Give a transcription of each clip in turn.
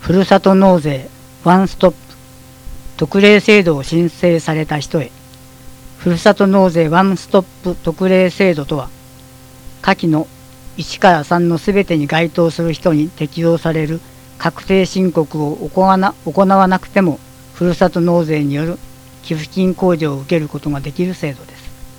ふるさと納税ワンストップ特例制度を申請された人へ。ふるさと納税ワンストップ特例制度とは、下記の1から3のすべてに該当する人に適用される確定申告を行わなくても、ふるさと納税による寄付金控除を受けることができる制度です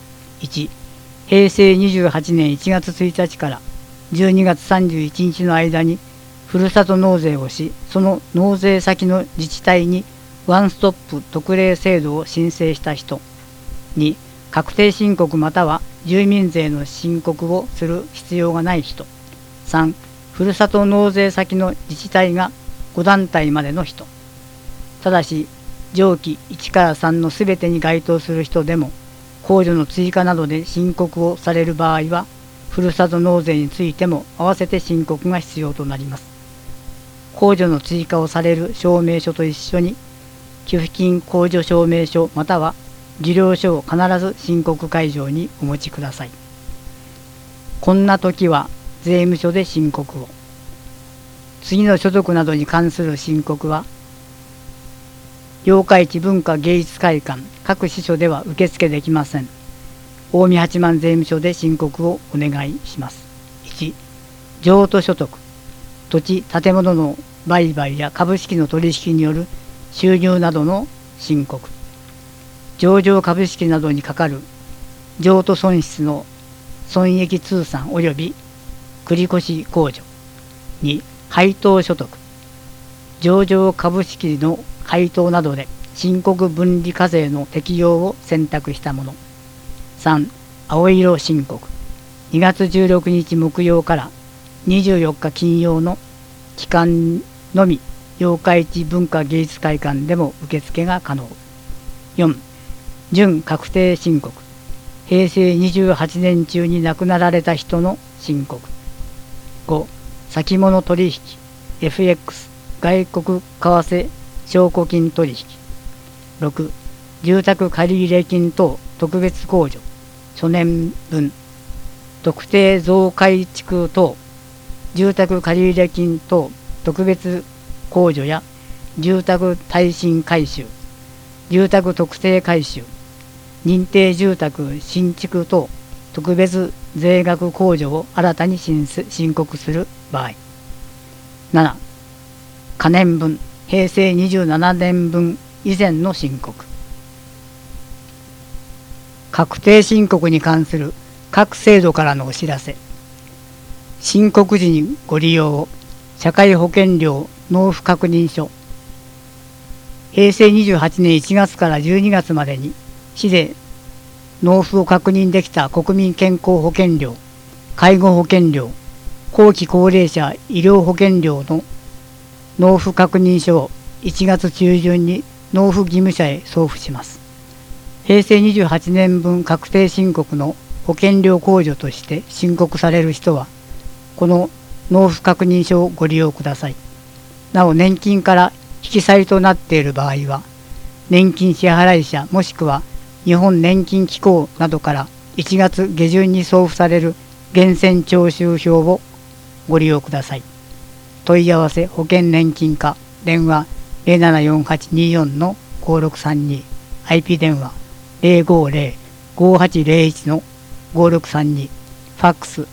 。1、平成28年1月1日から12月31日の間にふるさと納税をし、その納税先の自治体にワンストップ特例制度を申請した人。2、確定申告または住民税の申告をする必要がない人。3、ふるさと納税先の自治体が5団体までの人。ただし、上記1から3のすべてに該当する人でも、控除の追加などで申告をされる場合は、ふるさと納税についても合わせて申告が必要となります。控除の追加をされる証明書と一緒に、寄付金控除証明書または受領書を必ず申告会場にお持ちください。こんな時は税務署で申告を。次の所得などに関する申告は、八日市文化芸術会館各支所では受付できません。近江八幡税務署で申告をお願いします。1、譲渡所得。土地・建物の売買や株式の取引による収入などの申告。上場株式などにかかる譲渡損失の損益通算及び繰越控除。2、配当所得。上場株式の配当などで申告分離課税の適用を選択したもの。3、青色申告。2月16日木曜から24日金曜の期間のみ、八日市文化芸術会館でも受付が可能。4、準確定申告。平成28年中に亡くなられた人の申告。5、先物取引、FX、外国為替証拠金取引。6、住宅借入金等特別控除、初年分、特定増改築等、住宅借入金等特別控除や住宅耐震改修、住宅特定改修、認定住宅新築等特別税額控除を新たに申告する場合。7、可年分、平成27年分以前の申告。確定申告に関する各制度からのお知らせ。申告時にご利用を。社会保険料納付確認書。平成28年1月から12月までに市で納付を確認できた国民健康保険料、介護保険料、後期高齢者医療保険料の納付確認書を1月中旬に納付義務者へ送付します。平成28年分確定申告の保険料控除として申告される人は、この納付確認書をご利用ください。なお、年金から引き下げとなっている場合は、年金支払者もしくは日本年金機構などから1月下旬に送付される源泉徴収票をご利用ください。問い合わせ保険年金課、電話 074824-5632、IP 電話 050-5801-5632、ファックス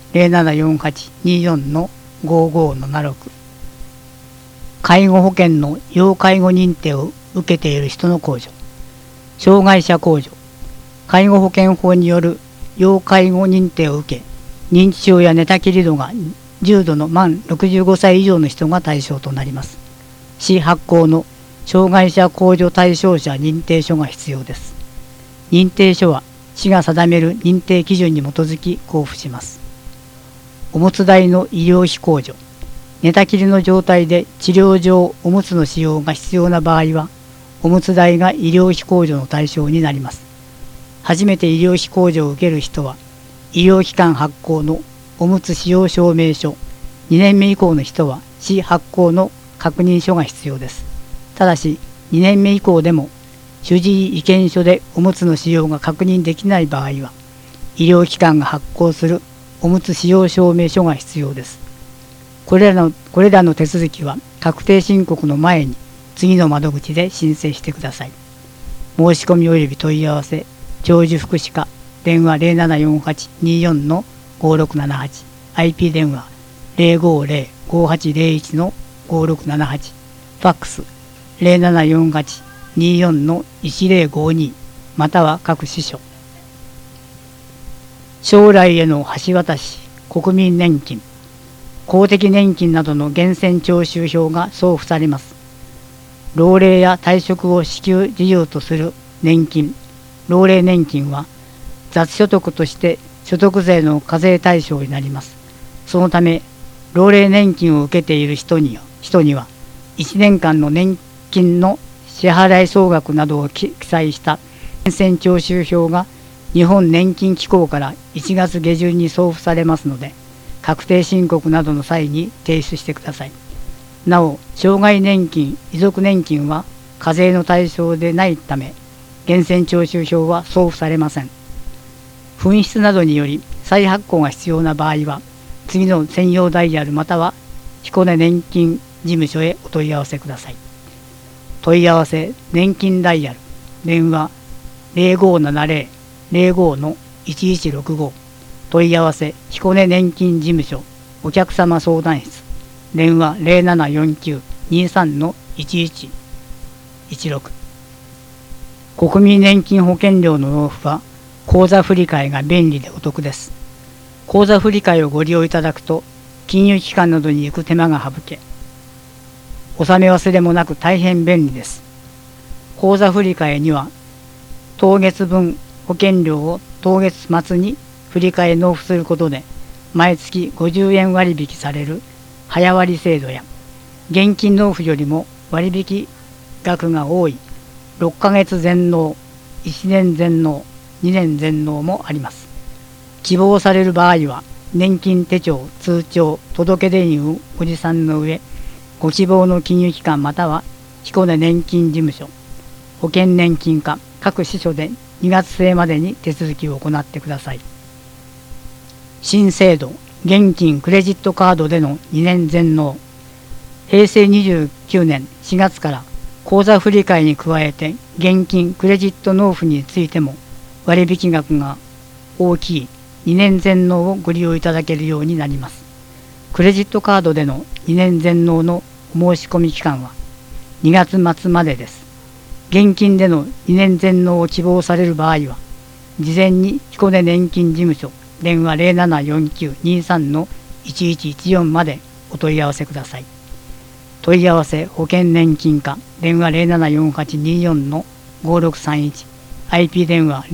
074824-5576。介護保険の要介護認定を受けている人の控除。障害者控除。介護保険法による要介護認定を受け、認知症や寝たきり度が重度の満65歳以上の人が対象となります。市発行の障害者控除対象者認定書が必要です。認定書は市が定める認定基準に基づき交付します。おむつ代の医療費控除。寝たきりの状態で治療上おむつの使用が必要な場合は、おむつ代が医療費控除の対象になります。初めて医療費控除を受ける人は、医療機関発行のおむつ使用証明書、2年目以降の人は市発行の確認書が必要です。ただし、2年目以降でも、主治医意見書でおむつの使用が確認できない場合は、医療機関が発行するおむつ使用証明書が必要です。これらの手続きは確定申告の前に次の窓口で申請してください。申し込み及び問い合わせ、長寿福祉課、電話 074824-5678、IP 電話 050-5801-5678、ファックス 074824-1052、または各支所。将来への橋渡し、国民年金、公的年金などの源泉徴収票が送付されます。老齢や退職を支給事業とする年金、老齢年金は雑所得として所得税の課税対象になります。そのため、老齢年金を受けている人には1年間の年金の支払い総額などを記載した源泉徴収票が日本年金機構から1月下旬に送付されますので、確定申告などの際に提出してください。なお、障害年金、遺族年金は課税の対象でないため、源泉徴収票は送付されません。紛失などにより再発行が必要な場合は、次の専用ダイヤルまたは彦根年金事務所へお問い合わせください。問い合わせ年金ダイヤル、電話 0570-05-1165、問い合わせ彦根年金事務所お客様相談室、電話 0749-23-1116。国民年金保険料の納付は口座振替が便利でお得です。口座振替をご利用いただくと、金融機関などに行く手間が省け、納め忘れもなく大変便利です。口座振替には、当月分保険料を当月末に振替納付することで、毎月50円割引される早割制度や、現金納付よりも割引額が多い6ヶ月全納、1年全納、2年全納もあります。希望される場合は、年金手帳、通帳、届出印をご持参の上、ご希望の金融機関または彦根年金事務所、保険年金課、各支所で2月末までに手続きを行ってください。新制度、現金クレジットカードでの2年全納。平成29年4月から口座振替に加えて現金クレジット納付についても割引額が大きい2年全納をご利用いただけるようになります。クレジットカードでの2年全納のお申し込み期間は2月末までです。現金での2年全納を希望される場合は、事前に彦根年金事務所電話 0749-23-1114 までお問い合わせください。問い合わせ保険年金課電話 074824-5631、IP 電話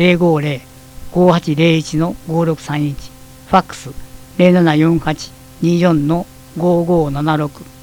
050-5801-5631、ファックス 074824-5576